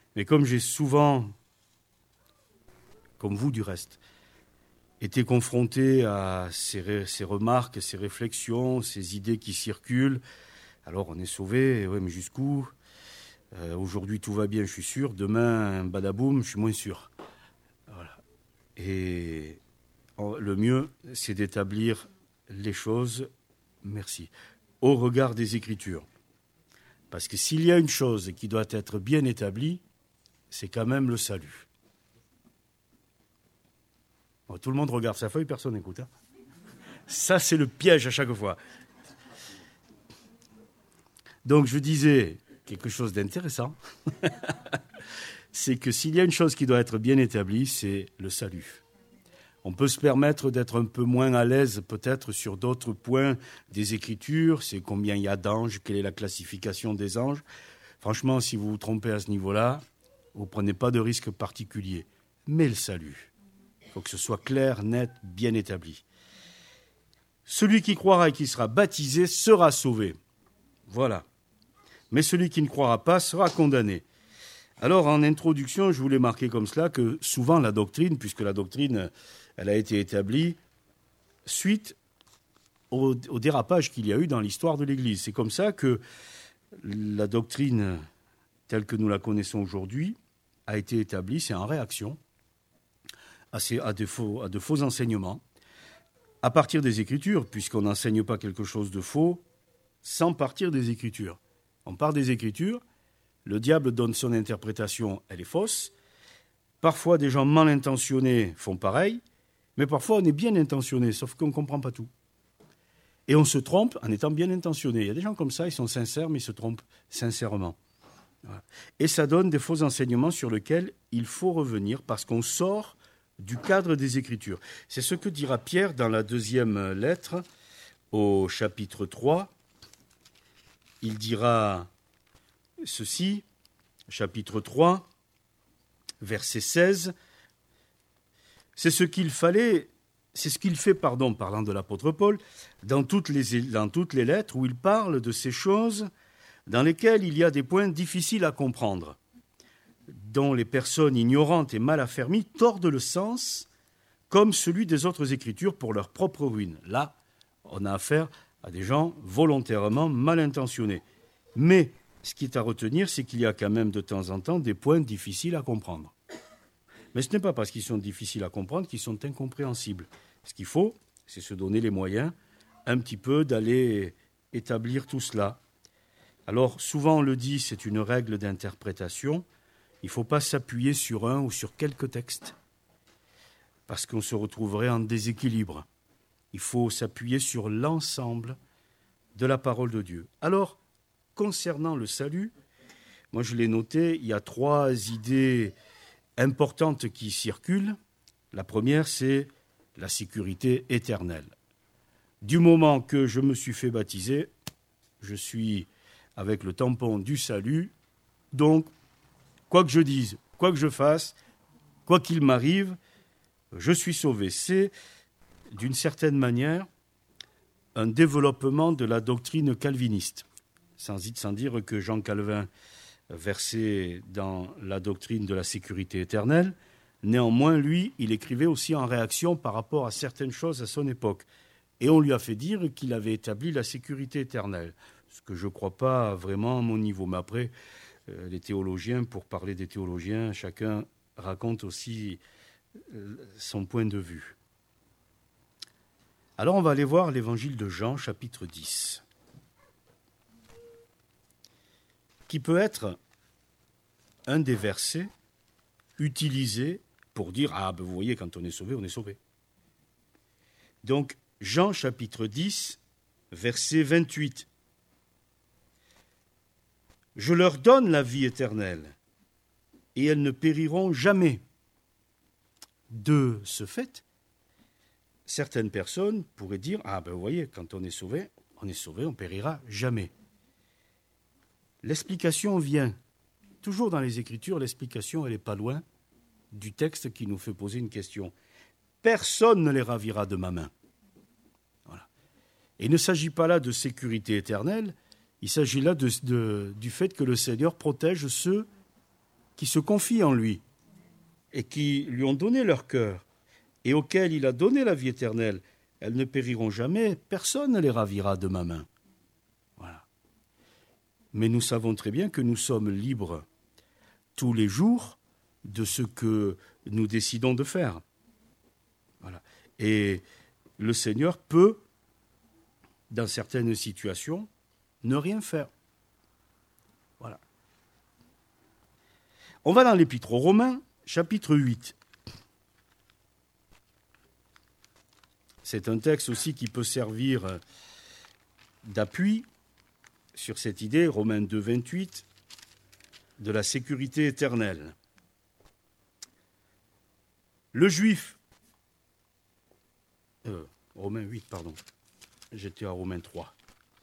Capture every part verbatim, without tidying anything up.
Mais comme j'ai souvent, comme vous du reste, été confronté à ces, ré, ces remarques, ces réflexions, ces idées qui circulent, alors on est sauvé, ouais, mais jusqu'où ? euh, Aujourd'hui tout va bien, je suis sûr. Demain, badaboum, je suis moins sûr. Voilà. Et le mieux, c'est d'établir les choses, merci, au regard des Écritures. Parce que s'il y a une chose qui doit être bien établie, c'est quand même le salut. Bon, tout le monde regarde sa feuille, personne n'écoute. Hein. Ça, c'est le piège à chaque fois. Donc, je disais quelque chose d'intéressant. C'est que s'il y a une chose qui doit être bien établie, c'est le salut. On peut se permettre d'être un peu moins à l'aise peut-être sur d'autres points des Écritures. C'est combien il y a d'anges, quelle est la classification des anges. Franchement, si vous vous trompez à ce niveau-là, vous ne prenez pas de risque particulier. Mais le salut, il faut que ce soit clair, net, bien établi. Celui qui croira et qui sera baptisé sera sauvé. Voilà. Mais celui qui ne croira pas sera condamné. Alors, en introduction, je voulais marquer comme cela que souvent la doctrine, puisque la doctrine, elle a été établie suite au, au dérapage qu'il y a eu dans l'histoire de l'Église. C'est comme ça que la doctrine, telle que nous la connaissons aujourd'hui, a été établie, c'est en réaction à, ces, à, de faux, à de faux enseignements, à partir des Écritures, puisqu'on n'enseigne pas quelque chose de faux sans partir des Écritures. On part des Écritures, le diable donne son interprétation, elle est fausse. Parfois, des gens mal intentionnés font pareil, mais parfois, on est bien intentionné, sauf qu'on ne comprend pas tout. Et on se trompe en étant bien intentionné. Il y a des gens comme ça, ils sont sincères, mais ils se trompent sincèrement. Voilà. Et ça donne des faux enseignements sur lesquels il faut revenir parce qu'on sort du cadre des Écritures. C'est ce que dira Pierre dans la deuxième lettre, au chapitre trois. Il dira ceci, chapitre trois, verset seize. C'est ce qu'il fallait, c'est ce qu'il fait, pardon, parlant de l'apôtre Paul, dans toutes les, dans toutes les lettres où il parle de ces choses dans lesquelles il y a des points difficiles à comprendre, dont les personnes ignorantes et mal affermies tordent le sens comme celui des autres Écritures pour leur propre ruine. Là, on a affaire à des gens volontairement mal intentionnés. Mais ce qui est à retenir, c'est qu'il y a quand même de temps en temps des points difficiles à comprendre. Mais ce n'est pas parce qu'ils sont difficiles à comprendre qu'ils sont incompréhensibles. Ce qu'il faut, c'est se donner les moyens un petit peu d'aller établir tout cela. Alors, souvent on le dit, c'est une règle d'interprétation. Il ne faut pas s'appuyer sur un ou sur quelques textes, parce qu'on se retrouverait en déséquilibre. Il faut s'appuyer sur l'ensemble de la parole de Dieu. Alors, concernant le salut, moi je l'ai noté, il y a trois idées importantes qui circulent. La première, c'est la sécurité éternelle. Du moment que je me suis fait baptiser, je suis avec le tampon du salut, donc quoi que je dise, quoi que je fasse, quoi qu'il m'arrive, je suis sauvé. C'est, d'une certaine manière, un développement de la doctrine calviniste. Sans, sans dire que Jean Calvin versait dans la doctrine de la sécurité éternelle, néanmoins, lui, il écrivait aussi en réaction par rapport à certaines choses à son époque. Et on lui a fait dire qu'il avait établi la sécurité éternelle, ce que je ne crois pas vraiment à mon niveau. Mais après, euh, les théologiens, pour parler des théologiens, chacun raconte aussi euh, son point de vue. Alors on va aller voir l'évangile de Jean, chapitre dix, qui peut être un des versets utilisés pour dire « Ah, ben vous voyez, quand on est sauvé, on est sauvé ». Donc, Jean, chapitre dix, verset vingt-huit. « Je leur donne la vie éternelle, et elles ne périront jamais. » De ce fait, certaines personnes pourraient dire « Ah, ben vous voyez, quand on est sauvé, on est sauvé, on périra jamais. » L'explication vient. Toujours dans les Écritures, l'explication, elle n'est pas loin du texte qui nous fait poser une question. Personne ne les ravira de ma main. Voilà. Et il ne s'agit pas là de sécurité éternelle, il s'agit là de, de, du fait que le Seigneur protège ceux qui se confient en lui et qui lui ont donné leur cœur et auxquels il a donné la vie éternelle, elles ne périront jamais, personne ne les ravira de ma main. Voilà. Mais nous savons très bien que nous sommes libres tous les jours de ce que nous décidons de faire. Voilà. Et le Seigneur peut, dans certaines situations, ne rien faire. Voilà. On va dans l'Épître aux Romains, chapitre huit. C'est un texte aussi qui peut servir d'appui sur cette idée, Romains deux, vingt-huit, de la sécurité éternelle. Le Juif, euh, Romains huit, pardon, j'étais à Romains trois.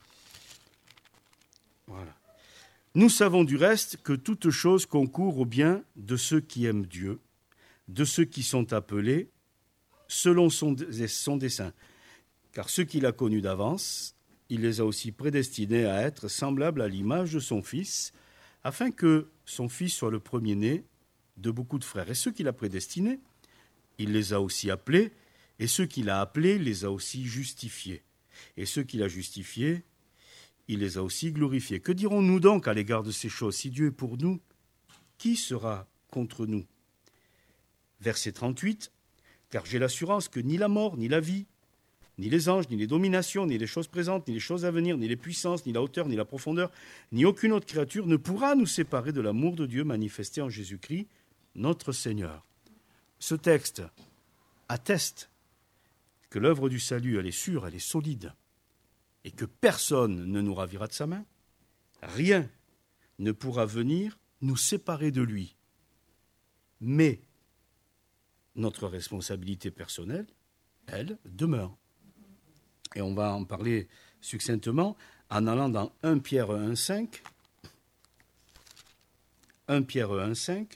Voilà. Nous savons du reste que toute chose concourt au bien de ceux qui aiment Dieu, de ceux qui sont appelés selon son, son dessein. Car ceux qu'il a connus d'avance, il les a aussi prédestinés à être semblables à l'image de son Fils, afin que son Fils soit le premier-né de beaucoup de frères. Et ceux qu'il a prédestinés, il les a aussi appelés, et ceux qu'il a appelés, les a aussi justifiés. Et ceux qu'il a justifiés, il les a aussi glorifiés. Que dirons-nous donc à l'égard de ces choses? Si Dieu est pour nous, qui sera contre nous? Verset trente-huit. Car j'ai l'assurance que ni la mort, ni la vie, ni les anges, ni les dominations, ni les choses présentes, ni les choses à venir, ni les puissances, ni la hauteur, ni la profondeur, ni aucune autre créature ne pourra nous séparer de l'amour de Dieu manifesté en Jésus-Christ, notre Seigneur. Ce texte atteste que l'œuvre du salut, elle est sûre, elle est solide, et que personne ne nous ravira de sa main. Rien ne pourra venir nous séparer de lui. Mais notre responsabilité personnelle, elle, demeure. Et on va en parler succinctement en allant dans un Pierre un, cinq. un Pierre un, cinq.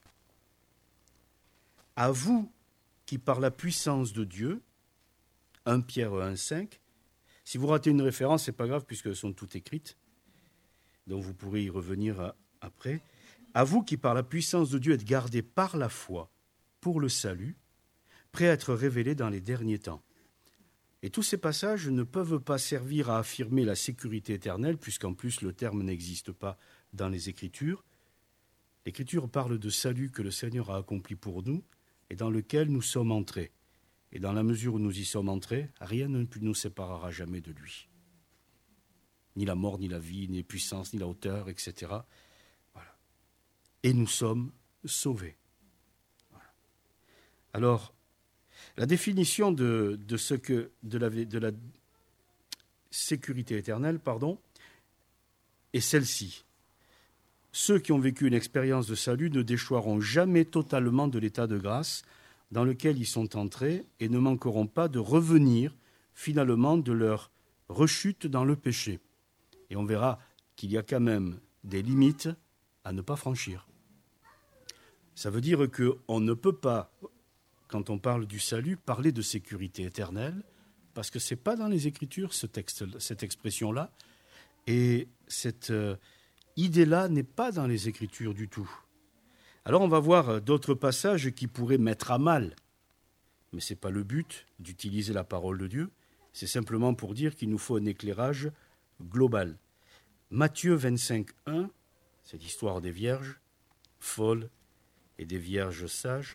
À vous qui, par la puissance de Dieu, un Pierre un, cinq. Si vous ratez une référence, ce n'est pas grave puisqu'elles sont toutes écrites. Donc vous pourrez y revenir après. À vous qui, par la puissance de Dieu, êtes gardés par la foi pour le salut, prêt à être révélé dans les derniers temps. Et tous ces passages ne peuvent pas servir à affirmer la sécurité éternelle, puisqu'en plus le terme n'existe pas dans les Écritures. L'Écriture parle de salut que le Seigneur a accompli pour nous et dans lequel nous sommes entrés. Et dans la mesure où nous y sommes entrés, rien ne nous séparera jamais de lui. Ni la mort, ni la vie, ni les puissances, ni la hauteur, et cetera. Voilà. Et nous sommes sauvés. Voilà. Alors, la définition de, de, ce que, de, la, de la sécurité éternelle, pardon, est celle-ci. Ceux qui ont vécu une expérience de salut ne déchoiront jamais totalement de l'état de grâce dans lequel ils sont entrés et ne manqueront pas de revenir finalement de leur rechute dans le péché. Et on verra qu'il y a quand même des limites à ne pas franchir. Ça veut dire qu'on ne peut pas, quand on parle du salut, parler de sécurité éternelle, parce que ce n'est pas dans les Écritures, ce texte, cette expression-là, et cette euh, idée-là n'est pas dans les Écritures du tout. Alors on va voir d'autres passages qui pourraient mettre à mal, mais ce n'est pas le but d'utiliser la parole de Dieu, c'est simplement pour dire qu'il nous faut un éclairage global. Matthieu vingt-cinq, un, c'est l'histoire des vierges folles et des vierges sages.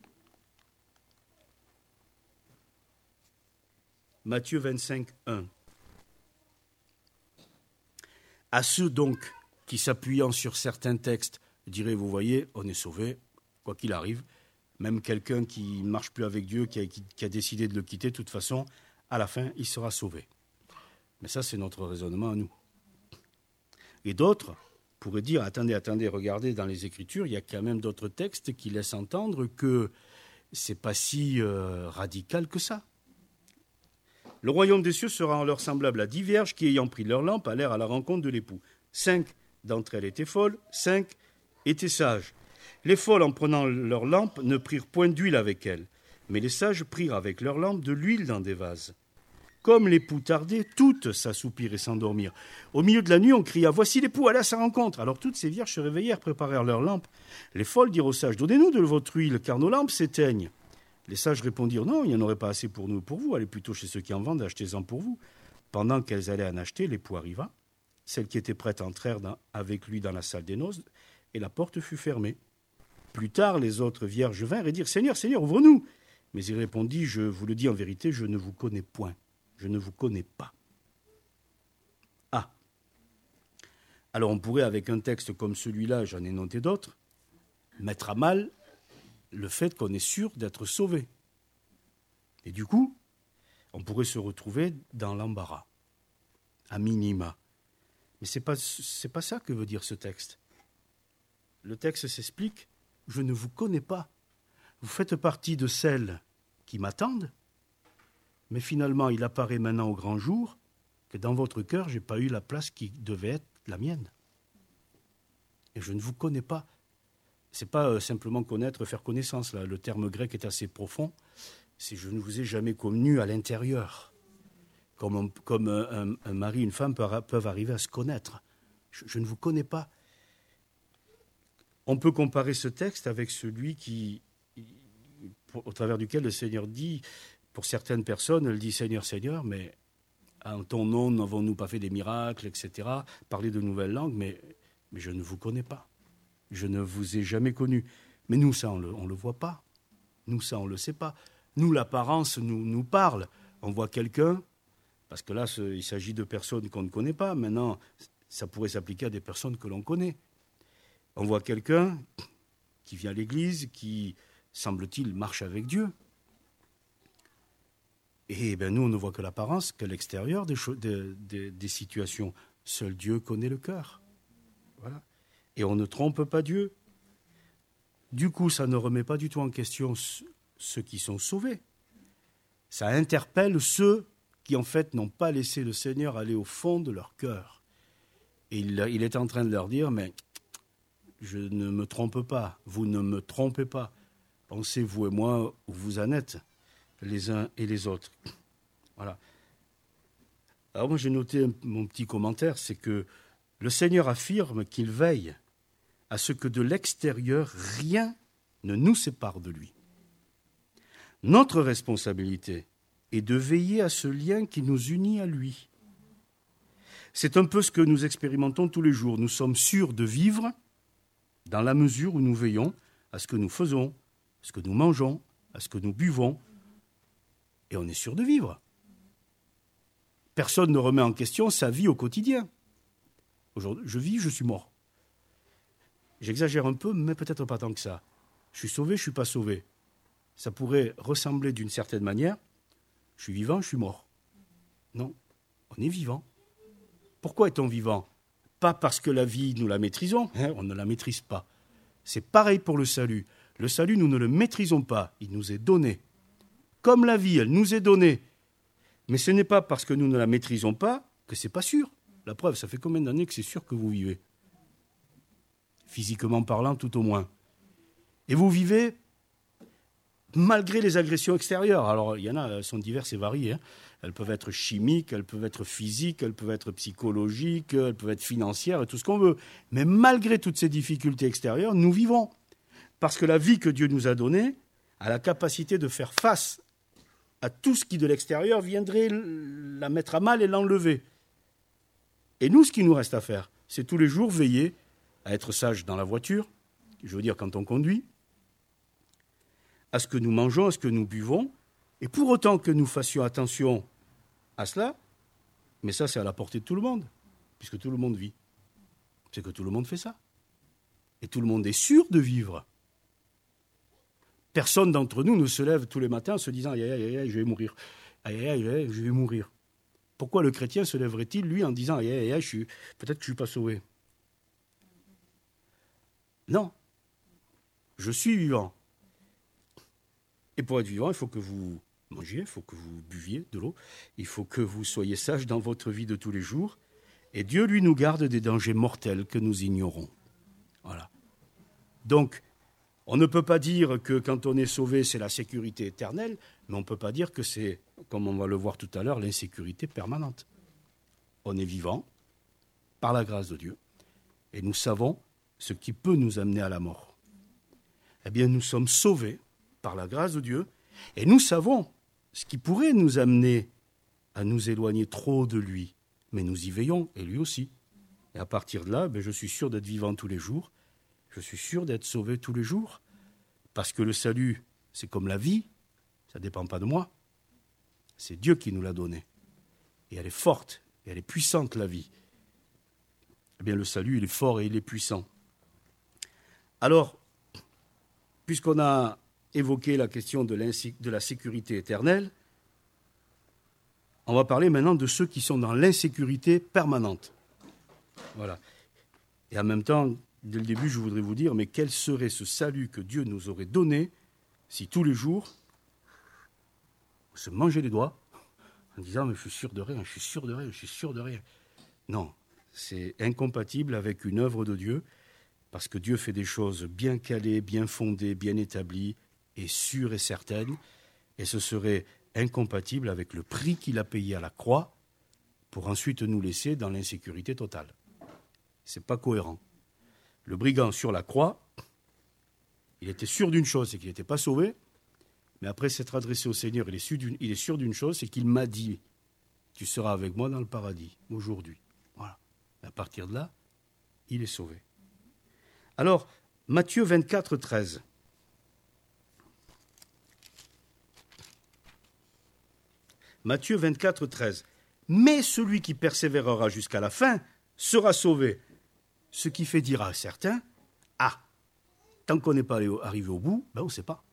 Matthieu vingt-cinq, un. À ceux donc qui, s'appuyant sur certains textes, diraient, vous voyez, on est sauvé, quoi qu'il arrive, même quelqu'un qui ne marche plus avec Dieu, qui a, qui, qui a décidé de le quitter, de toute façon, à la fin, il sera sauvé. Mais ça, c'est notre raisonnement à nous. Et d'autres pourraient dire, attendez, attendez, regardez, dans les Écritures, il y a quand même d'autres textes qui laissent entendre que ce n'est pas si euh, radical que ça. Le royaume des cieux sera en leur semblable à dix vierges qui, ayant pris leur lampe, allèrent à la rencontre de l'époux. Cinq d'entre elles étaient folles, cinq étaient sages. Les folles, en prenant leur lampe, ne prirent point d'huile avec elles, mais les sages prirent avec leur lampe de l'huile dans des vases. comme l'époux tardait, toutes s'assoupirent et s'endormirent. Au milieu de la nuit, on cria « Voici l'époux, allez à sa rencontre !» Alors toutes ces vierges se réveillèrent, préparèrent leurs lampes. Les folles dirent aux sages « Donnez-nous de votre huile, car nos lampes s'éteignent. » Les sages répondirent « Non, il n'y en aurait pas assez pour nous et pour vous. Allez plutôt chez ceux qui en vendent, achetez-en pour vous. » Pendant qu'elles allaient en acheter, l'époux arriva. Celles qui étaient prêtes entrèrent dans, avec lui dans la salle des noces, et la porte fut fermée. Plus tard, les autres vierges vinrent et dirent « Seigneur, Seigneur, ouvre-nous !» Mais il répondit « Je vous le dis en vérité, je ne vous connais point. Je ne vous connais pas. » Ah. Alors on pourrait, avec un texte comme celui-là, j'en ai noté d'autres, mettre à mal le fait qu'on est sûr d'être sauvé. Et du coup, on pourrait se retrouver dans l'embarras, à minima. Mais ce n'est pas, c'est pas ça que veut dire ce texte. Le texte s'explique « Je ne vous connais pas. Vous faites partie de celles qui m'attendent, mais finalement, il apparaît maintenant au grand jour que dans votre cœur, je n'ai pas eu la place qui devait être la mienne. Et je ne vous connais pas. » Ce n'est pas simplement connaître, faire connaissance. Là. Le terme grec est assez profond. C'est « je ne vous ai jamais connu à l'intérieur ». Comme, on, comme un, un mari et une femme peuvent, peuvent arriver à se connaître. Je, je ne vous connais pas. On peut comparer ce texte avec celui qui, au travers duquel le Seigneur dit, pour certaines personnes, elle dit « Seigneur, Seigneur, mais en ton nom n'avons-nous pas fait des miracles, et cetera, parler de nouvelles langues, mais, mais je ne vous connais pas. Je ne vous ai jamais connu. » Mais nous, ça, on ne le, le voit pas. Nous, ça, on ne le sait pas. Nous, l'apparence nous, nous parle. On voit quelqu'un, parce que là, ce, il s'agit de personnes qu'on ne connaît pas. Maintenant, ça pourrait s'appliquer à des personnes que l'on connaît. On voit quelqu'un qui vient à l'église, qui, semble-t-il, marche avec Dieu. Et ben, nous, on ne voit que l'apparence, que l'extérieur des, cho- des, des, des situations. Seul Dieu connaît le cœur. Voilà. Et on ne trompe pas Dieu. Du coup, ça ne remet pas du tout en question ceux qui sont sauvés. Ça interpelle ceux qui, en fait, n'ont pas laissé le Seigneur aller au fond de leur cœur. Et il, il est en train de leur dire, mais je ne me trompe pas, vous ne me trompez pas. Pensez, vous et moi, où vous en êtes, les uns et les autres. Voilà. Alors moi, j'ai noté un, mon petit commentaire, c'est que le Seigneur affirme qu'il veille à ce que de l'extérieur, rien ne nous sépare de lui. Notre responsabilité est de veiller à ce lien qui nous unit à lui. C'est un peu ce que nous expérimentons tous les jours. Nous sommes sûrs de vivre dans la mesure où nous veillons à ce que nous faisons, à ce que nous mangeons, à ce que nous buvons, et on est sûr de vivre. Personne ne remet en question sa vie au quotidien. Aujourd'hui, je vis, je suis mort. J'exagère un peu, mais peut-être pas tant que ça. Je suis sauvé, je ne suis pas sauvé. Ça pourrait ressembler d'une certaine manière. Je suis vivant, je suis mort. Non, on est vivant. Pourquoi est-on vivant ? Pas parce que la vie, nous la maîtrisons, hein, on ne la maîtrise pas. C'est pareil pour le salut. Le salut, nous ne le maîtrisons pas, il nous est donné. Comme la vie, elle nous est donnée. Mais ce n'est pas parce que nous ne la maîtrisons pas que ce n'est pas sûr. La preuve, ça fait combien d'années que c'est sûr que vous vivez ? Physiquement parlant, tout au moins. Et vous vivez malgré les agressions extérieures. Alors, il y en a, elles sont diverses et variées. Hein. Elles peuvent être chimiques, elles peuvent être physiques, elles peuvent être psychologiques, elles peuvent être financières, et tout ce qu'on veut. Mais malgré toutes ces difficultés extérieures, nous vivons. Parce que la vie que Dieu nous a donnée a la capacité de faire face à tout ce qui, de l'extérieur, viendrait la mettre à mal et l'enlever. Et nous, ce qui nous reste à faire, c'est tous les jours veiller à être sage dans la voiture, je veux dire quand on conduit, à ce que nous mangeons, à ce que nous buvons, et pour autant que nous fassions attention à cela, mais ça c'est à la portée de tout le monde, puisque tout le monde vit. C'est que tout le monde fait ça. Et tout le monde est sûr de vivre. Personne d'entre nous ne se lève tous les matins en se disant « aïe, aïe, aïe, aïe, je vais mourir. Aïe, aïe, aïe, je vais mourir. » Pourquoi le chrétien se lèverait-il, lui, en disant « aïe, aïe, aïe, je suis... peut-être que je ne suis pas sauvé ?» Non. Je suis vivant. Et pour être vivant, il faut que vous mangiez, il faut que vous buviez de l'eau, il faut que vous soyez sages dans votre vie de tous les jours. Et Dieu, lui, nous garde des dangers mortels que nous ignorons. Voilà. Donc, on ne peut pas dire que quand on est sauvé, c'est la sécurité éternelle, mais on ne peut pas dire que c'est comme on va le voir tout à l'heure, l'insécurité permanente. On est vivant par la grâce de Dieu et nous savons ce qui peut nous amener à la mort. Eh bien, nous sommes sauvés par la grâce de Dieu et nous savons ce qui pourrait nous amener à nous éloigner trop de lui. Mais nous y veillons, et lui aussi. Et à partir de là, ben, je suis sûr d'être vivant tous les jours. Je suis sûr d'être sauvé tous les jours. Parce que le salut, c'est comme la vie, ça ne dépend pas de moi. C'est Dieu qui nous l'a donnée. Et elle est forte, et elle est puissante, la vie. Eh bien, le salut, il est fort et il est puissant. Alors, puisqu'on a évoqué la question de, de la sécurité éternelle, on va parler maintenant de ceux qui sont dans l'insécurité permanente. Voilà. Et en même temps, dès le début, je voudrais vous dire, mais quel serait ce salut que Dieu nous aurait donné si tous les jours, on se mangeait les doigts en disant, mais je suis sûr de rien, je suis sûr de rien, je suis sûr de rien. Non, c'est incompatible avec une œuvre de Dieu, parce que Dieu fait des choses bien calées, bien fondées, bien établies et sûres et certaines, et ce serait incompatible avec le prix qu'il a payé à la croix pour ensuite nous laisser dans l'insécurité totale. Ce n'est pas cohérent. Le brigand sur la croix, il était sûr d'une chose, c'est qu'il n'était pas sauvé, mais après s'être adressé au Seigneur, il est sûr d'une, il est sûr d'une chose, c'est qu'il m'a dit, tu seras avec moi dans le paradis, aujourd'hui. Voilà. Et à partir de là, il est sauvé. Alors, Matthieu vingt-quatre, treize. Matthieu vingt-quatre, treize. Mais celui qui persévérera jusqu'à la fin sera sauvé. Ce qui fait dire à certains, ah, tant qu'on n'est pas arrivé au bout, ben on ne sait pas.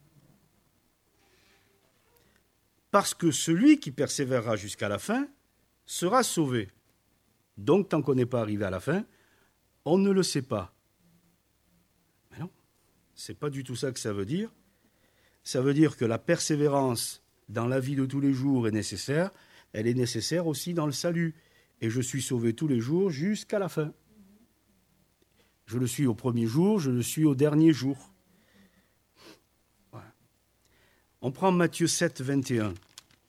Parce que celui qui persévérera jusqu'à la fin sera sauvé. Donc, tant qu'on n'est pas arrivé à la fin, on ne le sait pas. Mais non, ce n'est pas du tout ça que ça veut dire. Ça veut dire que la persévérance dans la vie de tous les jours est nécessaire, elle est nécessaire aussi dans le salut. Et je suis sauvé tous les jours jusqu'à la fin. Je le suis au premier jour, je le suis au dernier jour. Voilà. On prend Matthieu sept, vingt et un.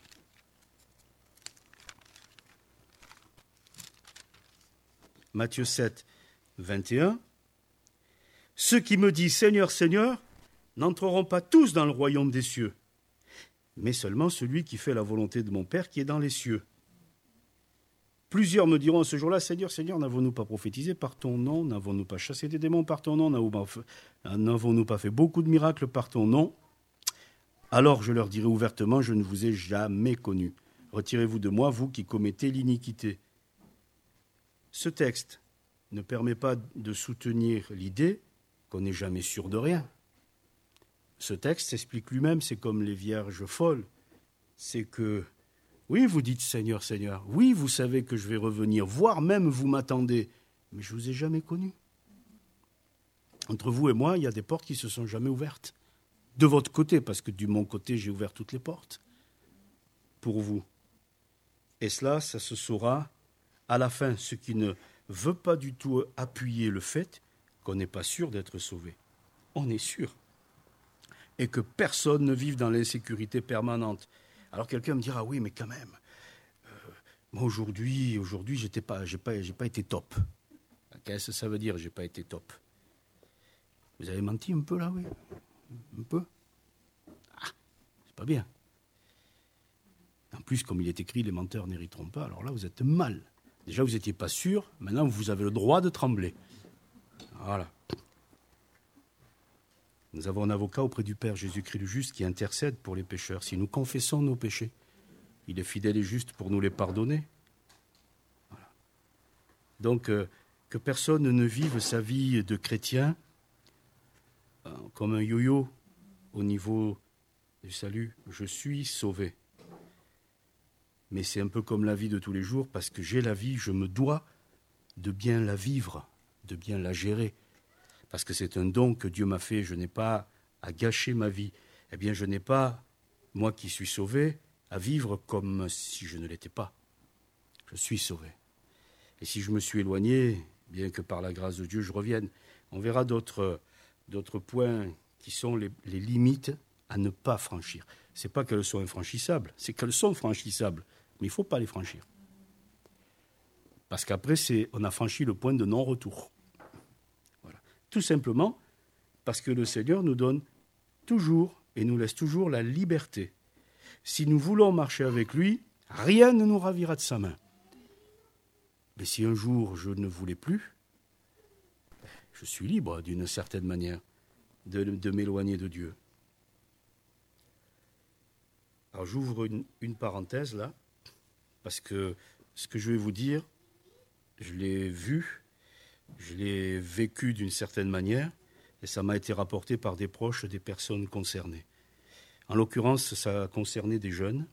Matthieu sept, vingt et un. Ceux qui me disent Seigneur, Seigneur, n'entreront pas tous dans le royaume des cieux, mais seulement celui qui fait la volonté de mon Père qui est dans les cieux. Plusieurs me diront ce jour-là, Seigneur, Seigneur, n'avons-nous pas prophétisé par ton nom? N'avons-nous pas chassé des démons par ton nom? N'avons-nous pas fait beaucoup de miracles par ton nom? Alors je leur dirai ouvertement, je ne vous ai jamais connu. Retirez-vous de moi, vous qui commettez l'iniquité. Ce texte ne permet pas de soutenir l'idée qu'on n'est jamais sûr de rien. Ce texte s'explique lui-même, c'est comme les vierges folles. C'est que, oui, vous dites Seigneur, Seigneur, oui, vous savez que je vais revenir, voire même vous m'attendez, mais je ne vous ai jamais connu. Entre vous et moi, il y a des portes qui ne se sont jamais ouvertes. De votre côté, parce que de mon côté, j'ai ouvert toutes les portes pour vous. Et cela, ça se saura à la fin, ce qui ne veut pas du tout appuyer le fait qu'on n'est pas sûr d'être sauvé. On est sûr. Et que personne ne vive dans l'insécurité permanente. Alors quelqu'un me dira, oui, mais quand même, euh, moi aujourd'hui, aujourd'hui, j'étais pas, j'ai pas, j'ai pas été top. Qu'est-ce que ça veut dire, j'ai pas été top? Vous avez menti un peu là, oui? Un peu? Ah, c'est pas bien. En plus, comme il est écrit, les menteurs n'hériteront pas, alors là, vous êtes mal. Déjà, vous n'étiez pas sûr, maintenant, vous avez le droit de trembler. Voilà. Nous avons un avocat auprès du Père, Jésus-Christ le juste, qui intercède pour les pécheurs. Si nous confessons nos péchés, il est fidèle et juste pour nous les pardonner. Voilà. Donc, euh, que personne ne vive sa vie de chrétien euh, comme un yo-yo au niveau du salut. Je suis sauvé. Mais c'est un peu comme la vie de tous les jours, parce que j'ai la vie, je me dois de bien la vivre, de bien la gérer. Parce que c'est un don que Dieu m'a fait, je n'ai pas à gâcher ma vie. Eh bien, je n'ai pas, moi qui suis sauvé, à vivre comme si je ne l'étais pas. Je suis sauvé. Et si je me suis éloigné, bien que par la grâce de Dieu, je revienne. On verra d'autres, d'autres points qui sont les, les limites à ne pas franchir. Ce n'est pas qu'elles sont infranchissables, c'est qu'elles sont franchissables, mais il ne faut pas les franchir. Parce qu'après, c'est, on a franchi le point de non-retour. Voilà. Tout simplement parce que le Seigneur nous donne toujours et nous laisse toujours la liberté. Si nous voulons marcher avec lui, rien ne nous ravira de sa main. Mais si un jour je ne voulais plus, je suis libre d'une certaine manière de, de m'éloigner de Dieu. Alors j'ouvre une, une parenthèse là, parce que ce que je vais vous dire, je l'ai vu, je l'ai vécu d'une certaine manière, et ça m'a été rapporté par des proches des personnes concernées. En l'occurrence, ça a concerné des jeunes,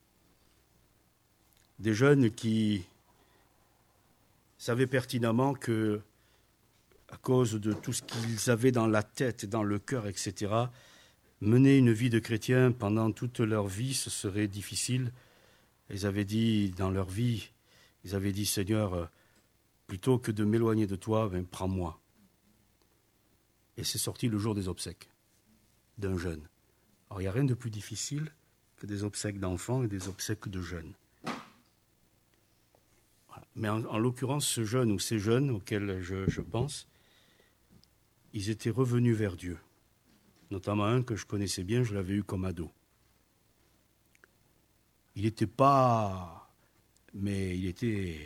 des jeunes qui savaient pertinemment que, à cause de tout ce qu'ils avaient dans la tête, dans le cœur, et cetera, mener une vie de chrétien pendant toute leur vie, ce serait difficile. Ils avaient dit, dans leur vie, ils avaient dit, Seigneur, plutôt que de m'éloigner de toi, ben, prends-moi. Et c'est sorti le jour des obsèques d'un jeune. Alors, il n'y a rien de plus difficile que des obsèques d'enfants et des obsèques de jeunes. Voilà. Mais en, en l'occurrence, ce jeune ou ces jeunes auxquels je, je pense, ils étaient revenus vers Dieu. Notamment un que je connaissais bien, je l'avais eu comme ado. Il n'était pas... Mais il était...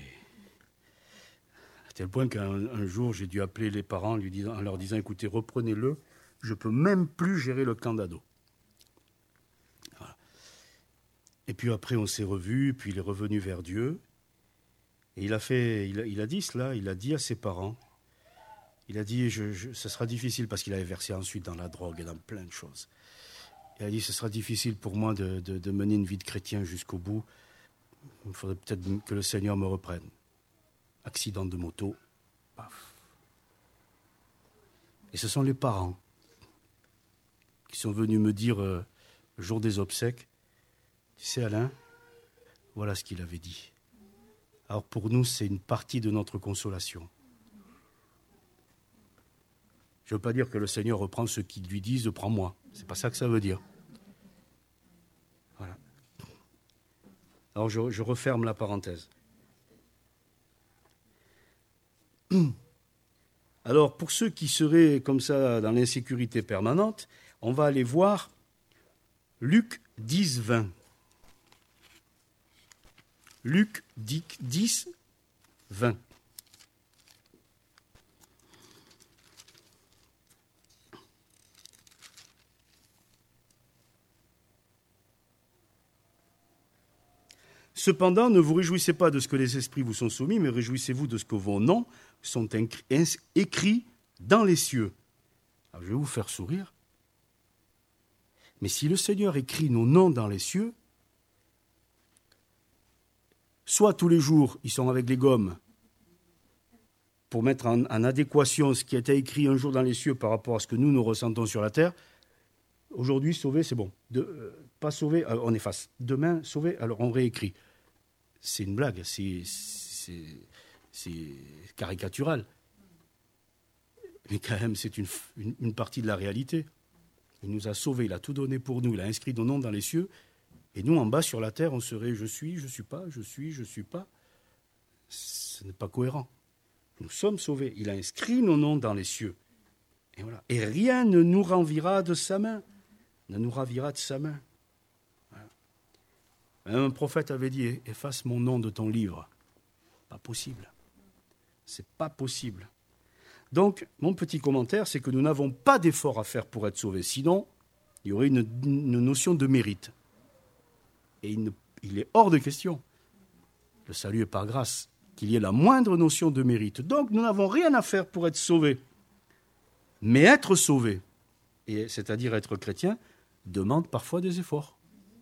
À tel point qu'un un jour, j'ai dû appeler les parents lui disant, en leur disant, écoutez, reprenez-le, je ne peux même plus gérer le camp d'ado. Voilà. Et puis après, on s'est revus, puis il est revenu vers Dieu. Et il a fait, il a, il a dit cela, il a dit à ses parents, il a dit, je, je, ce sera difficile, parce qu'il avait versé ensuite dans la drogue et dans plein de choses. Il a dit, ce sera difficile pour moi de, de, de mener une vie de chrétien jusqu'au bout. Il faudrait peut-être que le Seigneur me reprenne. Accident de moto, paf. Et ce sont les parents qui sont venus me dire, euh, le jour des obsèques, tu sais Alain, voilà ce qu'il avait dit. Alors pour nous, c'est une partie de notre consolation. Je ne veux pas dire que le Seigneur reprend ce qu'ils lui disent, prends-moi. C'est pas ça que ça veut dire. Voilà. Alors je, je referme la parenthèse. Alors pour ceux qui seraient comme ça dans l'insécurité permanente, on va aller voir Luc dix, vingt. Luc dix, vingt. Cependant, ne vous réjouissez pas de ce que les esprits vous sont soumis, mais réjouissez-vous de ce que vos noms sont écrits dans les cieux. Alors, je vais vous faire sourire. Mais si le Seigneur écrit nos noms dans les cieux, soit tous les jours, ils sont avec les gommes pour mettre en, en adéquation ce qui a été écrit un jour dans les cieux par rapport à ce que nous, nous ressentons sur la terre. Aujourd'hui, sauvé, c'est bon. De, euh, pas sauvé, alors on efface. Demain, sauvé, alors on réécrit. C'est une blague, c'est, c'est, c'est caricatural. Mais quand même, c'est une, une, une partie de la réalité. Il nous a sauvés, il a tout donné pour nous, il a inscrit nos noms dans les cieux. Et nous, en bas, sur la terre, on serait « je suis, je ne suis pas, je suis, je ne suis pas ». Ce n'est pas cohérent. Nous sommes sauvés. Il a inscrit nos noms dans les cieux. Et, voilà. Et rien ne nous ravira de sa main. Ne nous ravira de sa main. Voilà. Un prophète avait dit « efface mon nom de ton livre ». Pas possible. C'est pas possible. Donc, mon petit commentaire, c'est que nous n'avons pas d'effort à faire pour être sauvés. Sinon, il y aurait une, une notion de mérite. Et il, ne, il est hors de question. Le salut est par grâce. Qu'il y ait la moindre notion de mérite. Donc, nous n'avons rien à faire pour être sauvés. Mais être sauvé, et c'est-à-dire être chrétien, demande parfois des efforts.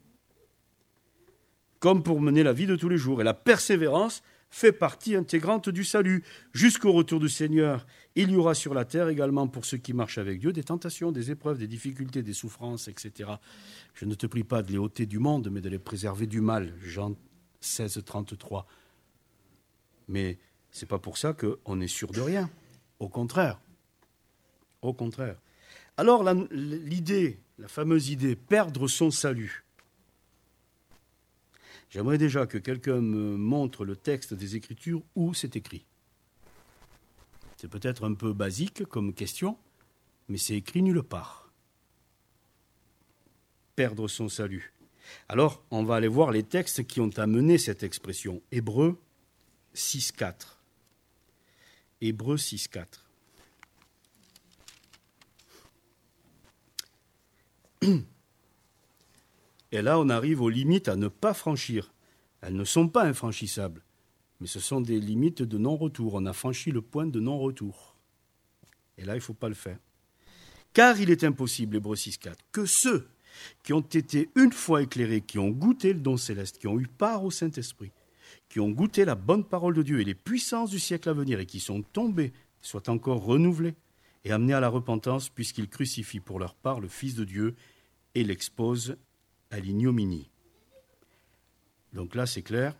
Comme pour mener la vie de tous les jours. Et la persévérance fait partie intégrante du salut. Jusqu'au retour du Seigneur, il y aura sur la terre également, pour ceux qui marchent avec Dieu, des tentations, des épreuves, des difficultés, des souffrances, et cetera. Je ne te prie pas de les ôter du monde, mais de les préserver du mal. Jean seize, trente-trois. Mais ce n'est pas pour ça qu'on est sûr de rien. Au contraire. Au contraire. Alors, la, l'idée la fameuse idée perdre son salut. J'aimerais déjà que quelqu'un me montre le texte des Écritures où c'est écrit. C'est peut-être un peu basique comme question, mais c'est écrit nulle part. Perdre son salut. Alors, on va aller voir les textes qui ont amené cette expression. Hébreux six quatre. Hébreux six quatre. Et là, on arrive aux limites à ne pas franchir. Elles ne sont pas infranchissables, mais ce sont des limites de non-retour. On a franchi le point de non-retour. Et là, il ne faut pas le faire. Car il est impossible, Hébreux six quatre, que ceux qui ont été une fois éclairés, qui ont goûté le don céleste, qui ont eu part au Saint-Esprit, qui ont goûté la bonne parole de Dieu et les puissances du siècle à venir et qui sont tombés, soient encore renouvelés et amenés à la repentance puisqu'ils crucifient pour leur part le Fils de Dieu et l'exposent à l'ignominie. Donc là, c'est clair.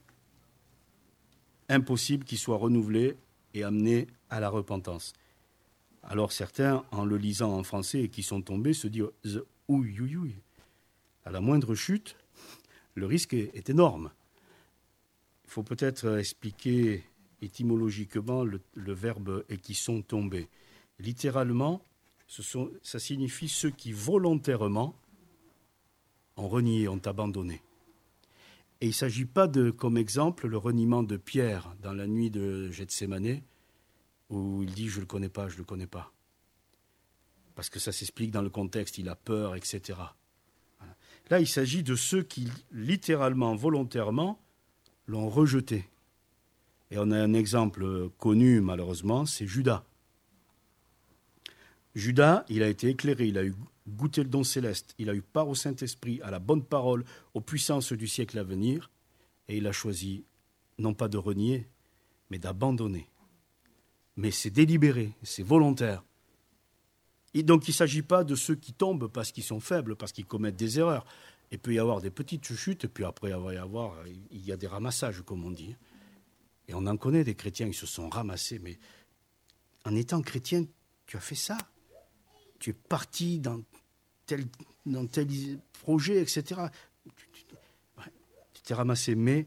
Impossible qu'ils soient renouvelés et amenés à la repentance. Alors certains, en le lisant en français et qui sont tombés, se disent « ouïe, ouïe, ouïe ». À la moindre chute, le risque est, est énorme. Il faut peut-être expliquer étymologiquement le, le verbe « et qui sont tombés ». Littéralement, ce sont, ça signifie ceux qui volontairement ont renié, ont abandonné. Et il ne s'agit pas de, comme exemple, le reniement de Pierre dans la nuit de Gethsémanée, où il dit « je ne le connais pas, je ne le connais pas ». Parce que ça s'explique dans le contexte, il a peur, et cetera. Voilà. Là, il s'agit de ceux qui, littéralement, volontairement, l'ont rejeté. Et on a un exemple connu, malheureusement, c'est Judas. Judas, il a été éclairé, il a eu goûté le don céleste, il a eu part au Saint-Esprit, à la bonne parole, aux puissances du siècle à venir, et il a choisi, non pas de renier, mais d'abandonner. Mais c'est délibéré, c'est volontaire. Et donc il ne s'agit pas de ceux qui tombent parce qu'ils sont faibles, parce qu'ils commettent des erreurs. Il peut y avoir des petites chutes, et puis après il va y avoir, il y a des ramassages, comme on dit. Et on en connaît des chrétiens qui se sont ramassés, mais en étant chrétien, tu as fait ça. Tu es parti dans tel, dans tel projet, et cetera. Tu, tu, ouais, tu t'es ramassé, mais,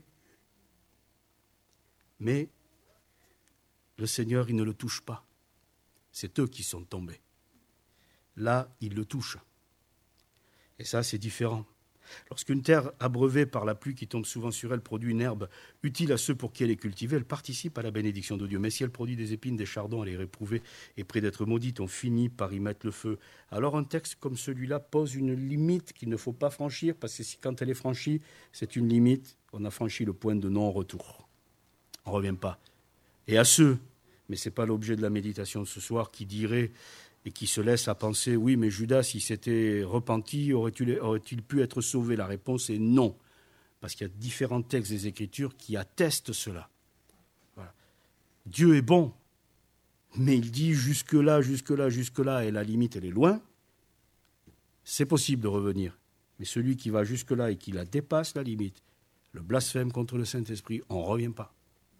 mais le Seigneur, il ne le touche pas. C'est eux qui sont tombés. Là, il le touche. Et ça, c'est différent. Lorsqu'une terre abreuvée par la pluie qui tombe souvent sur elle produit une herbe utile à ceux pour qui elle est cultivée, elle participe à la bénédiction de Dieu. Mais si elle produit des épines, des chardons, elle est réprouvée et près d'être maudite, on finit par y mettre le feu. Alors un texte comme celui-là pose une limite qu'il ne faut pas franchir, parce que si, quand elle est franchie, c'est une limite, on a franchi le point de non-retour. On ne revient pas. Et à ceux, mais ce n'est pas l'objet de la méditation de ce soir, qui diraient et qui se laissent à penser, oui, mais Judas, s'il s'était repenti, aurait-il, aurait-il pu être sauvé? La réponse est non, parce qu'il y a différents textes des Écritures qui attestent cela. Voilà. Dieu est bon, mais il dit jusque-là, jusque-là, jusque-là, et la limite, elle est loin. C'est possible de revenir, mais celui qui va jusque-là et qui la dépasse, la limite, le blasphème contre le Saint-Esprit, on ne revient pas.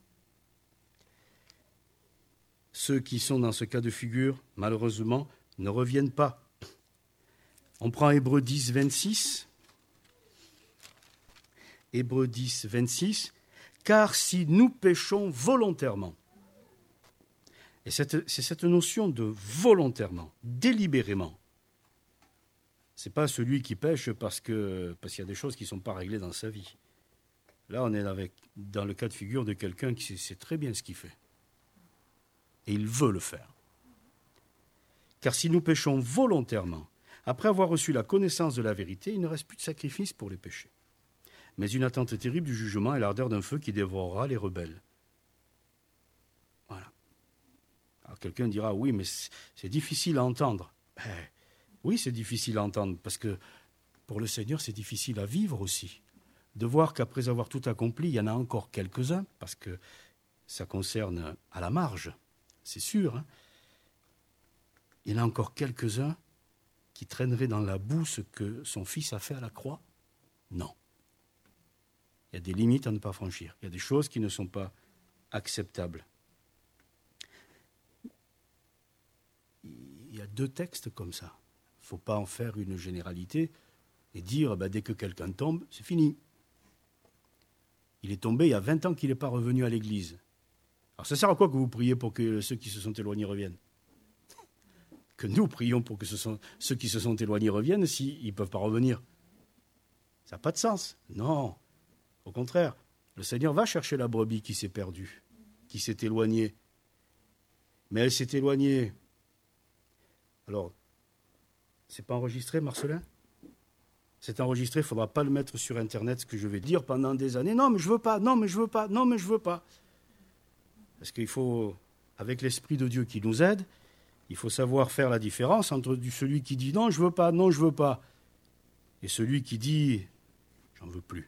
Ceux qui sont dans ce cas de figure, malheureusement, ne reviennent pas. On prend Hébreux dix, vingt-six. Hébreux dix, vingt-six. Car si nous péchons volontairement, et cette, c'est cette notion de volontairement, délibérément, ce n'est pas celui qui pêche parce, que, parce qu'il y a des choses qui ne sont pas réglées dans sa vie. Là, on est avec, dans le cas de figure de quelqu'un qui sait, sait très bien ce qu'il fait. Et il veut le faire. Car si nous péchons volontairement, après avoir reçu la connaissance de la vérité, il ne reste plus de sacrifice pour les péchés, mais une attente terrible du jugement et l'ardeur d'un feu qui dévorera les rebelles. Voilà. Alors quelqu'un dira, oui, mais c'est difficile à entendre. Ben, oui, c'est difficile à entendre, parce que pour le Seigneur, c'est difficile à vivre aussi. De voir qu'après avoir tout accompli, il y en a encore quelques-uns, parce que ça concerne à la marge. C'est sûr, hein. Il y en a encore quelques-uns qui traîneraient dans la boue ce que son fils a fait à la croix? Non. Il y a des limites à ne pas franchir. Il y a des choses qui ne sont pas acceptables. Il y a deux textes comme ça. faut pas en faire une généralité et dire bah, dès que quelqu'un tombe, c'est fini. Il est tombé il y a vingt ans qu'il n'est pas revenu à l'église. Alors ça sert à quoi que vous priez pour que ceux qui se sont éloignés reviennent? Que nous prions pour que ce sont, ceux qui se sont éloignés reviennent s'ils ne peuvent pas revenir. Ça n'a pas de sens. Non. Au contraire, le Seigneur va chercher la brebis qui s'est perdue, qui s'est éloignée. Mais elle s'est éloignée. Alors, c'est pas enregistré, Marcelin? C'est enregistré, il ne faudra pas le mettre sur Internet, ce que je vais dire pendant des années. Non, mais je ne veux pas, non, mais je ne veux pas, non, mais je ne veux pas. Parce qu'il faut, avec l'Esprit de Dieu qui nous aide, il faut savoir faire la différence entre celui qui dit non, je ne veux pas, non, je ne veux pas, et celui qui dit j'en veux plus.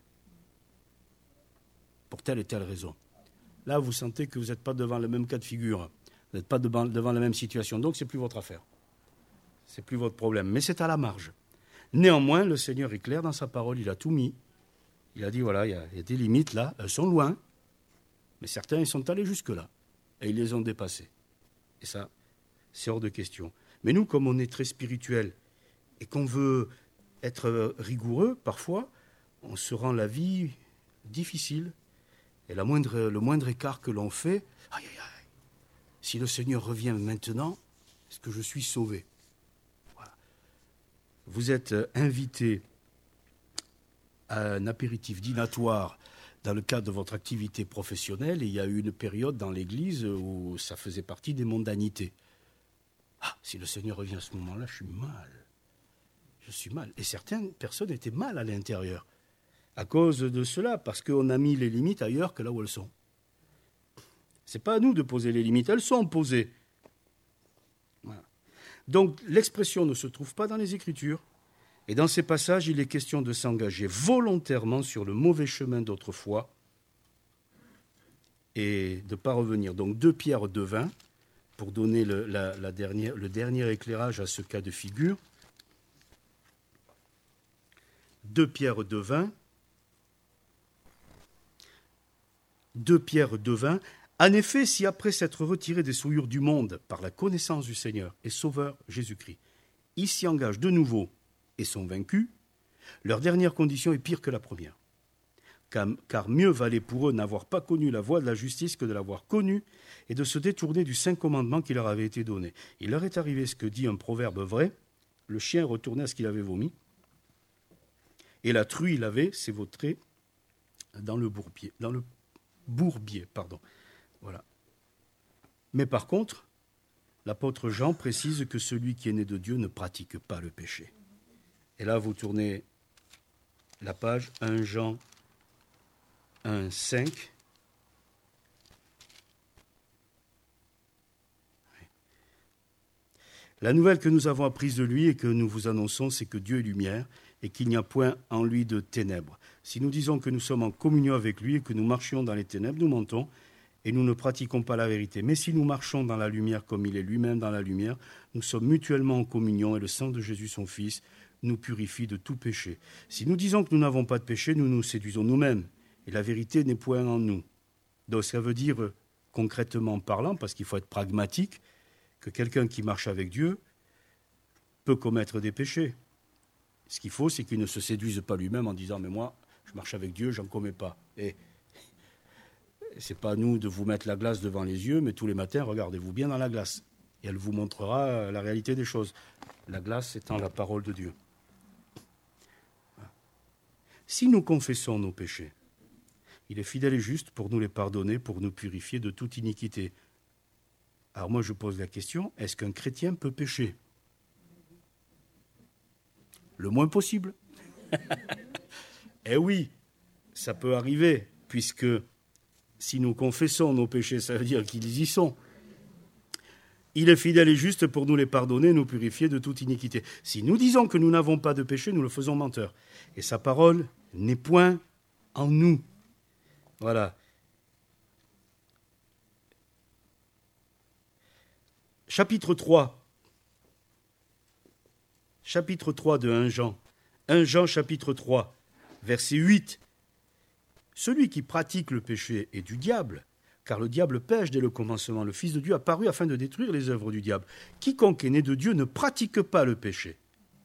Pour telle et telle raison. Là, vous sentez que vous n'êtes pas devant le même cas de figure. Vous n'êtes pas devant, devant la même situation. Donc, ce n'est plus votre affaire. Ce n'est plus votre problème. Mais c'est à la marge. Néanmoins, le Seigneur est clair dans sa parole. Il a tout mis. Il a dit, voilà, il y a, il y a des limites là. Elles sont loin. Mais certains, ils sont allés jusque-là. Et ils les ont dépassées. Et ça, c'est hors de question. Mais nous, comme on est très spirituel et qu'on veut être rigoureux, parfois, on se rend la vie difficile. Et la moindre, le moindre écart que l'on fait, aïe, aïe, aïe, si le Seigneur revient maintenant, est-ce que je suis sauvé? Voilà. Vous êtes invité à un apéritif dînatoire dans le cadre de votre activité professionnelle, et il y a eu une période dans l'Église où ça faisait partie des mondanités. Ah, si le Seigneur revient à ce moment-là, je suis mal. Je suis mal. Et certaines personnes étaient mal à l'intérieur à cause de cela, parce qu'on a mis les limites ailleurs que là où elles sont. Ce n'est pas à nous de poser les limites, elles sont posées. Voilà. Donc l'expression ne se trouve pas dans les Écritures, et dans ces passages, il est question de s'engager volontairement sur le mauvais chemin d'autrefois et de ne pas revenir. Donc deux Pierre deux vingt, pour donner le, la, la dernière, le dernier éclairage à ce cas de figure. deux Pierre deux vingt. deux Pierre deux vingt. En effet, si après s'être retiré des souillures du monde par la connaissance du Seigneur et Sauveur Jésus-Christ, ils s'y engagent de nouveau et sont vaincus, leur dernière condition est pire que la première. Car, car mieux valait pour eux n'avoir pas connu la voie de la justice que de l'avoir connue et de se détourner du saint commandement qui leur avait été donné. Il leur est arrivé ce que dit un proverbe vrai, le chien retournait à ce qu'il avait vomi, et la truie l'avait s'évautrée dans le bourbier, dans le bourbier, pardon. Voilà. Mais par contre, l'apôtre Jean précise que celui qui est né de Dieu ne pratique pas le péché. Et là, vous tournez la page, un Jean un, cinq. La nouvelle que nous avons apprise de lui et que nous vous annonçons, c'est que Dieu est lumière et qu'il n'y a point en lui de ténèbres. Si nous disons que nous sommes en communion avec lui et que nous marchions dans les ténèbres, nous mentons et nous ne pratiquons pas la vérité. Mais si nous marchons dans la lumière comme il est lui-même dans la lumière, nous sommes mutuellement en communion et le sang de Jésus, son Fils, nous purifie de tout péché. Si nous disons que nous n'avons pas de péché, nous nous séduisons nous-mêmes et la vérité n'est point en nous. Donc ça veut dire, concrètement parlant, parce qu'il faut être pragmatique, que quelqu'un qui marche avec Dieu peut commettre des péchés. Ce qu'il faut, c'est qu'il ne se séduise pas lui-même en disant « mais moi, je marche avec Dieu, j'en commets pas ». Et c'est pas à nous de vous mettre la glace devant les yeux, mais tous les matins, regardez-vous bien dans la glace. Et elle vous montrera la réalité des choses. La glace étant la parole de Dieu. Si nous confessons nos péchés, il est fidèle et juste pour nous les pardonner, pour nous purifier de toute iniquité. Alors moi, je pose la question, est-ce qu'un chrétien peut pécher? Le moins possible. Eh oui, ça peut arriver, puisque si nous confessons nos péchés, ça veut dire qu'ils y sont. Il est fidèle et juste pour nous les pardonner, nous purifier de toute iniquité. Si nous disons que nous n'avons pas de péché, nous le faisons menteur. Et sa parole n'est point en nous. Voilà. Chapitre trois. Chapitre trois de un Jean. un Jean chapitre trois, verset huit. Celui qui pratique le péché est du diable, car le diable pêche dès le commencement. Le Fils de Dieu apparut afin de détruire les œuvres du diable. Quiconque est né de Dieu ne pratique pas le péché,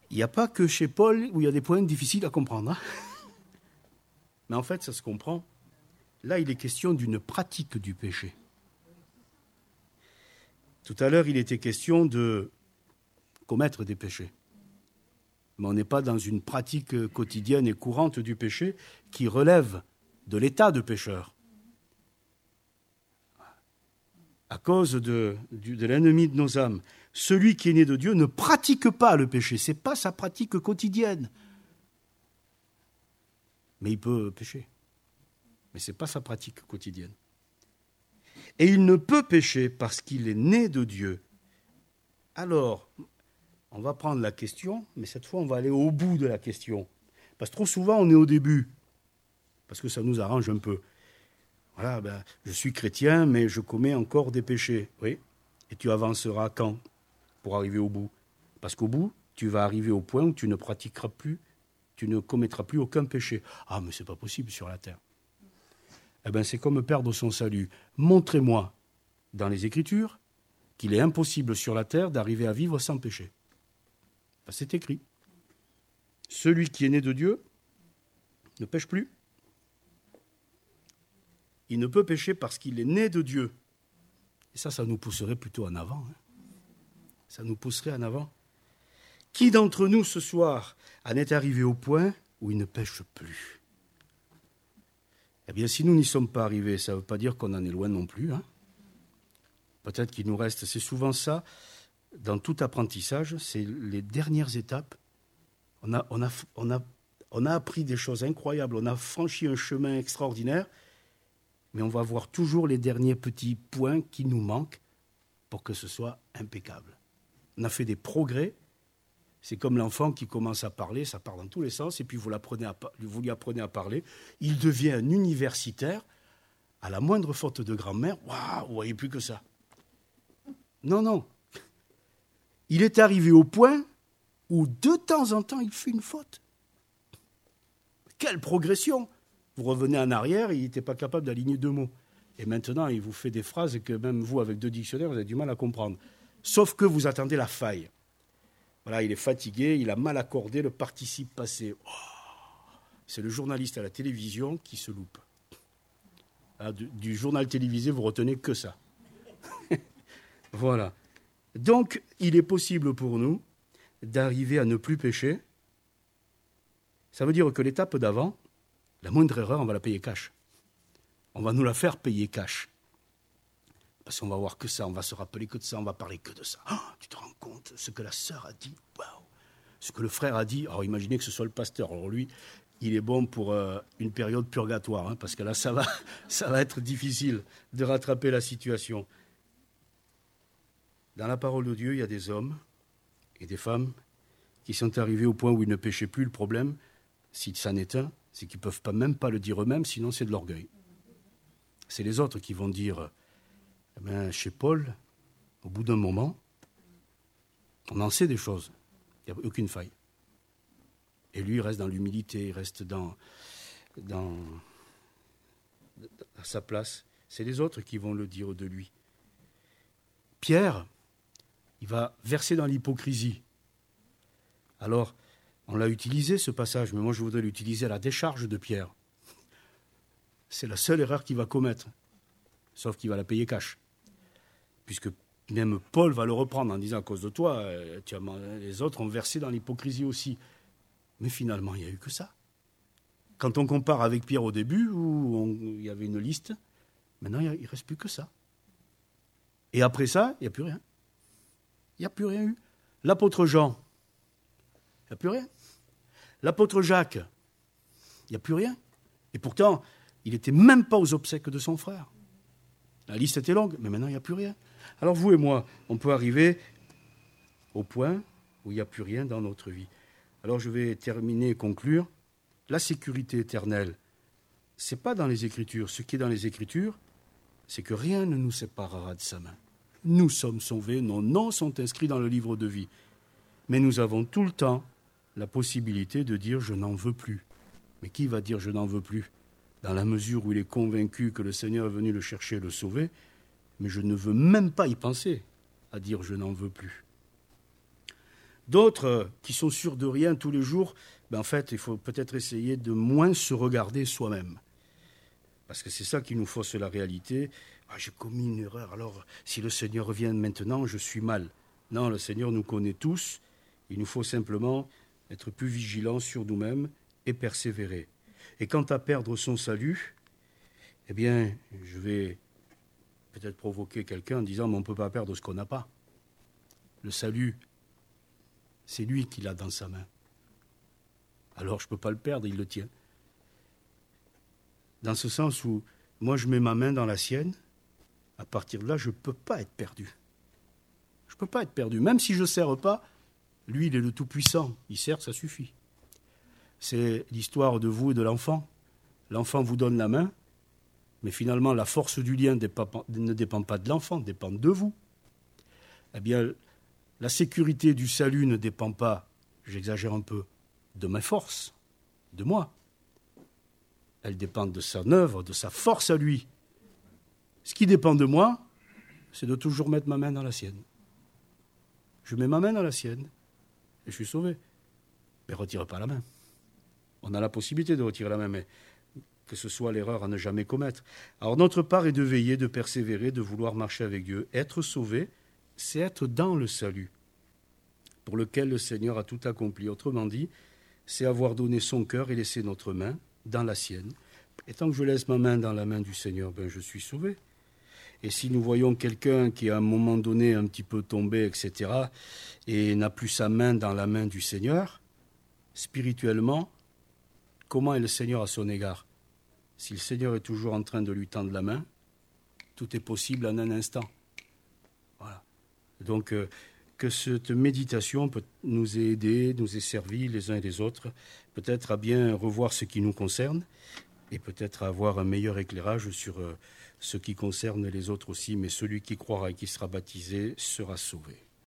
il n'y a pas que chez Paul où il y a des points difficiles à comprendre. Hein. Mais en fait, ça se comprend. Là, il est question d'une pratique du péché. Tout à l'heure, il était question de commettre des péchés. Mais on n'est pas dans une pratique quotidienne et courante du péché qui relève de l'état de pécheur. À cause de, de l'ennemi de nos âmes, celui qui est né de Dieu ne pratique pas le péché. Ce n'est pas sa pratique quotidienne. Mais il peut pécher. Mais ce n'est pas sa pratique quotidienne. Et il ne peut pécher parce qu'il est né de Dieu. Alors, on va prendre la question, mais cette fois, on va aller au bout de la question. Parce que trop souvent, on est au début, parce que ça nous arrange un peu. Voilà, ben, je suis chrétien, mais je commets encore des péchés. Oui. Et tu avanceras quand pour arriver au bout? Parce qu'au bout, tu vas arriver au point où tu ne pratiqueras plus, tu ne commettras plus aucun péché. Ah, mais ce n'est pas possible sur la terre. Eh bien, c'est comme perdre son salut. Montrez-moi dans les Écritures qu'il est impossible sur la terre d'arriver à vivre sans péché. Ben, c'est écrit. Celui qui est né de Dieu ne pêche plus. Il ne peut pécher parce qu'il est né de Dieu. Et ça, ça nous pousserait plutôt en avant. Hein. Ça nous pousserait en avant. Qui d'entre nous, ce soir, en est arrivé au point où il ne pêche plus? Eh bien, si nous n'y sommes pas arrivés, ça ne veut pas dire qu'on en est loin non plus. Hein. Peut-être qu'il nous reste, c'est souvent ça, dans tout apprentissage, c'est les dernières étapes. On a, on a, on a, on a appris des choses incroyables, on a franchi un chemin extraordinaire, mais on va voir toujours les derniers petits points qui nous manquent pour que ce soit impeccable. On a fait des progrès. C'est comme l'enfant qui commence à parler, ça part dans tous les sens, et puis vous, l'apprenez à, vous lui apprenez à parler. Il devient un universitaire. À la moindre faute de grammaire, waouh, vous ne voyez plus que ça. Non, non. Il est arrivé au point où de temps en temps, il fait une faute. Quelle progression! Vous revenez en arrière, il n'était pas capable d'aligner deux mots. Et maintenant, il vous fait des phrases que même vous, avec deux dictionnaires, vous avez du mal à comprendre. Sauf que vous attendez la faille. Voilà, il est fatigué, il a mal accordé le participe passé. Oh, c'est le journaliste à la télévision qui se loupe. Alors, du, du journal télévisé, vous retenez que ça. Voilà. Donc, il est possible pour nous d'arriver à ne plus pécher. Ça veut dire que l'étape d'avant, la moindre erreur, on va la payer cash. On va nous la faire payer cash. Parce qu'on va voir que ça, on va se rappeler que de ça, on va parler que de ça. Oh, tu te rends compte, ce que la sœur a dit, waouh. Ce que le frère a dit, alors imaginez que ce soit le pasteur. Alors lui, il est bon pour euh, une période purgatoire, hein, parce que là, ça va, ça va être difficile de rattraper la situation. Dans la parole de Dieu, il y a des hommes et des femmes qui sont arrivés au point où ils ne péchaient plus. Le problème, si ça en est un, c'est qu'ils ne peuvent pas, même pas le dire eux-mêmes, sinon c'est de l'orgueil. C'est les autres qui vont dire... Eh bien, chez Paul, au bout d'un moment, on en sait des choses. Il n'y a aucune faille. Et lui, il reste dans l'humilité, il reste dans, dans à sa place. C'est les autres qui vont le dire de lui. Pierre, il va verser dans l'hypocrisie. Alors, on l'a utilisé, ce passage, mais moi, je voudrais l'utiliser à la décharge de Pierre. C'est la seule erreur qu'il va commettre. Sauf qu'il va la payer cash. Puisque même Paul va le reprendre en disant, à cause de toi, tu as, les autres ont versé dans l'hypocrisie aussi. Mais finalement, il n'y a eu que ça. Quand on compare avec Pierre au début, où on, il y avait une liste, maintenant, il ne reste plus que ça. Et après ça, il n'y a plus rien. Il n'y a plus rien eu. L'apôtre Jean, il n'y a plus rien. L'apôtre Jacques, il n'y a plus rien. Et pourtant, il n'était même pas aux obsèques de son frère. La liste était longue, mais maintenant, il n'y a plus rien. Alors, vous et moi, on peut arriver au point où il n'y a plus rien dans notre vie. Alors, je vais terminer et conclure. La sécurité éternelle, ce n'est pas dans les Écritures. Ce qui est dans les Écritures, c'est que rien ne nous séparera de sa main. Nous sommes sauvés, nos noms sont inscrits dans le livre de vie. Mais nous avons tout le temps la possibilité de dire « je n'en veux plus ». Mais qui va dire « je n'en veux plus » ? Dans la mesure où il est convaincu que le Seigneur est venu le chercher et le sauver, mais je ne veux même pas y penser, à dire « je n'en veux plus ». D'autres euh, qui sont sûrs de rien tous les jours, ben en fait, il faut peut-être essayer de moins se regarder soi-même. Parce que c'est ça qui nous fausse la réalité. Ah, j'ai commis une erreur, alors si le Seigneur revient maintenant, je suis mal. Non, le Seigneur nous connaît tous. Il nous faut simplement être plus vigilants sur nous-mêmes et persévérer. Et quant à perdre son salut, eh bien, je vais peut-être provoquer quelqu'un en disant « mais on ne peut pas perdre ce qu'on n'a pas ». Le salut, c'est lui qui l'a dans sa main. Alors je ne peux pas le perdre, il le tient. Dans ce sens où moi je mets ma main dans la sienne, à partir de là, je ne peux pas être perdu. Je ne peux pas être perdu. Même si je ne sers pas, lui, il est le Tout-Puissant. Il sert, ça suffit. C'est l'histoire de vous et de l'enfant. L'enfant vous donne la main, mais finalement, la force du lien ne dépend pas de l'enfant, dépend de vous. Eh bien, la sécurité du salut ne dépend pas, j'exagère un peu, de mes forces, de moi. Elle dépend de son œuvre, de sa force à lui. Ce qui dépend de moi, c'est de toujours mettre ma main dans la sienne. Je mets ma main dans la sienne et je suis sauvé. Mais retire pas la main. On a la possibilité de retirer la main, mais que ce soit l'erreur à ne jamais commettre. Alors notre part est de veiller, de persévérer, de vouloir marcher avec Dieu. Être sauvé, c'est être dans le salut, pour lequel le Seigneur a tout accompli. Autrement dit, c'est avoir donné son cœur et laissé notre main dans la sienne. Et tant que je laisse ma main dans la main du Seigneur, ben je suis sauvé. Et si nous voyons quelqu'un qui, à un moment donné, un petit peu tombé, et cetera, et n'a plus sa main dans la main du Seigneur, spirituellement, comment est le Seigneur à son égard? Si le Seigneur est toujours en train de lui tendre la main, tout est possible en un instant. Voilà. Donc, euh, que cette méditation peut nous ait aidés, nous ait servi les uns et les autres, peut-être à bien revoir ce qui nous concerne, et peut-être à avoir un meilleur éclairage sur euh, ce qui concerne les autres aussi, mais celui qui croira et qui sera baptisé sera sauvé.